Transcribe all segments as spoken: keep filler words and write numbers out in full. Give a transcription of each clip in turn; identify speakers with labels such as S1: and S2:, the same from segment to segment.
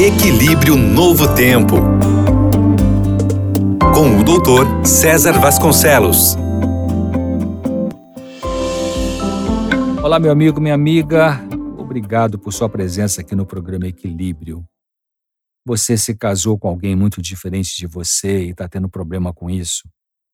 S1: Equilíbrio Novo Tempo, com o doutor César Vasconcelos.
S2: Olá, meu amigo, minha amiga. Obrigado por sua presença aqui no programa Equilíbrio. Você se casou com alguém muito diferente de você e está tendo problema com isso?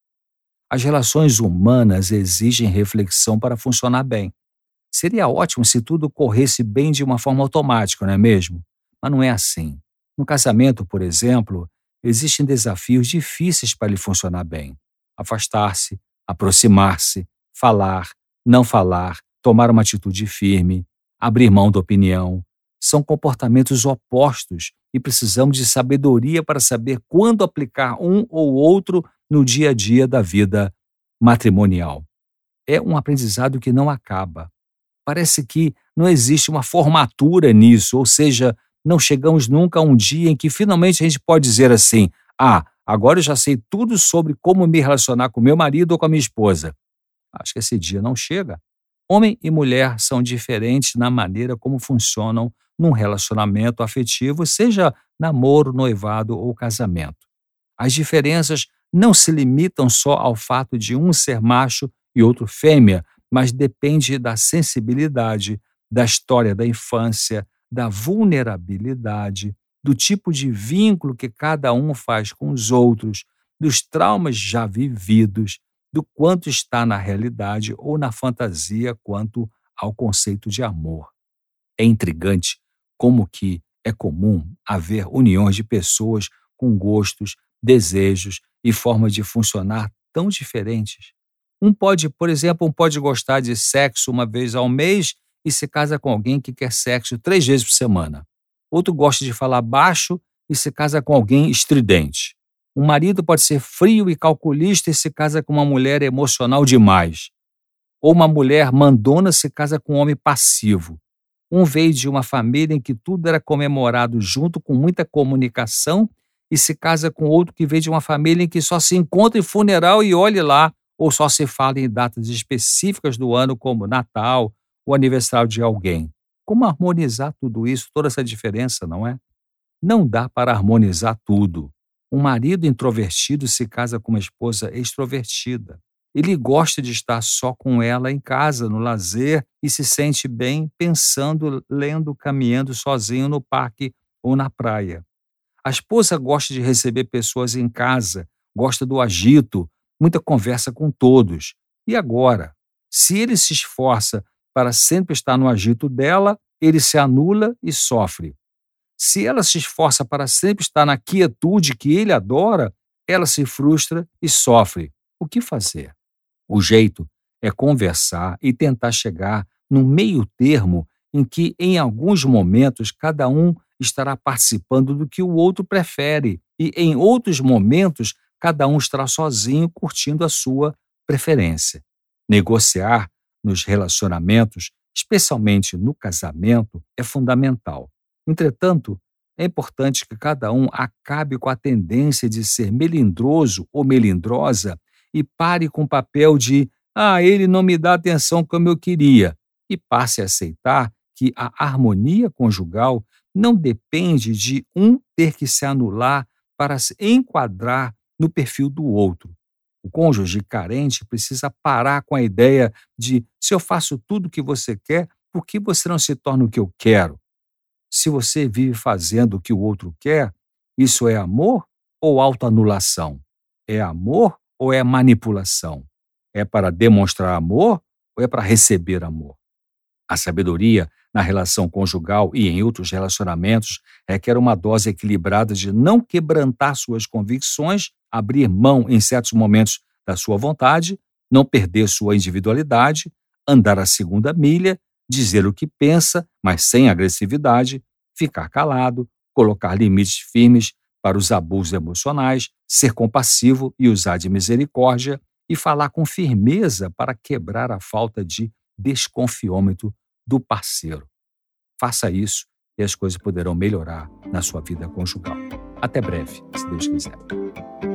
S2: As relações humanas exigem reflexão para funcionar bem. Seria ótimo se tudo corresse bem de uma forma automática, não é mesmo? Mas não é assim. No casamento, por exemplo, existem desafios difíceis para ele funcionar bem. Afastar-se, aproximar-se, falar, não falar, tomar uma atitude firme, abrir mão da opinião. São comportamentos opostos e precisamos de sabedoria para saber quando aplicar um ou outro no dia a dia da vida matrimonial. É um aprendizado que não acaba. Parece que não existe uma formatura nisso, ou seja, não chegamos nunca a um dia em que finalmente a gente pode dizer assim: ah, agora eu já sei tudo sobre como me relacionar com meu marido ou com a minha esposa. Acho que esse dia não chega. Homem e mulher são diferentes na maneira como funcionam num relacionamento afetivo, seja namoro, noivado ou casamento. As diferenças não se limitam só ao fato de um ser macho e outro fêmea, mas depende da sensibilidade, da história da infância, da vulnerabilidade, do tipo de vínculo que cada um faz com os outros, dos traumas já vividos, do quanto está na realidade ou na fantasia quanto ao conceito de amor. É intrigante como que é comum haver uniões de pessoas com gostos, desejos e formas de funcionar tão diferentes. Um pode, por exemplo, um pode gostar de sexo uma vez ao mês e se casa com alguém que quer sexo três vezes por semana. Outro gosta de falar baixo e se casa com alguém estridente. Um marido pode ser frio e calculista e se casa com uma mulher emocional demais. Ou uma mulher mandona se casa com um homem passivo. Um veio de uma família em que tudo era comemorado junto com muita comunicação e se casa com outro que veio de uma família em que só se encontra em funeral e olhe lá, ou só se fala em datas específicas do ano como Natal, o aniversário de alguém. Como harmonizar tudo isso, toda essa diferença, não é? Não dá para harmonizar tudo. Um marido introvertido se casa com uma esposa extrovertida. Ele gosta de estar só com ela em casa, no lazer, e se sente bem pensando, lendo, caminhando sozinho no parque ou na praia. A esposa gosta de receber pessoas em casa, gosta do agito, muita conversa com todos. E agora? Se ele se esforça para sempre estar no agito dela, ele se anula e sofre. Se ela se esforça para sempre estar na quietude que ele adora, ela se frustra e sofre. O que fazer? O jeito é conversar e tentar chegar num meio termo em que, em alguns momentos, cada um estará participando do que o outro prefere e, em outros momentos, cada um estará sozinho curtindo a sua preferência. Negociar nos relacionamentos, especialmente no casamento, é fundamental. Entretanto, é importante que cada um acabe com a tendência de ser melindroso ou melindrosa e pare com o papel de «ah, ele não me dá atenção como eu queria» e passe a aceitar que a harmonia conjugal não depende de um ter que se anular para se enquadrar no perfil do outro. O cônjuge carente precisa parar com a ideia de se eu faço tudo o que você quer, por que você não se torna o que eu quero? Se você vive fazendo o que o outro quer, isso é amor ou autoanulação? É amor ou é manipulação? É para demonstrar amor ou é para receber amor? A sabedoria na relação conjugal e em outros relacionamentos requer uma dose equilibrada de não quebrantar suas convicções, abrir mão em certos momentos da sua vontade, não perder sua individualidade, andar a segunda milha, dizer o que pensa, mas sem agressividade, ficar calado, colocar limites firmes para os abusos emocionais, ser compassivo e usar de misericórdia e falar com firmeza para quebrar a falta de desconfiômetro do parceiro. Faça isso e as coisas poderão melhorar na sua vida conjugal. Até breve, se Deus quiser.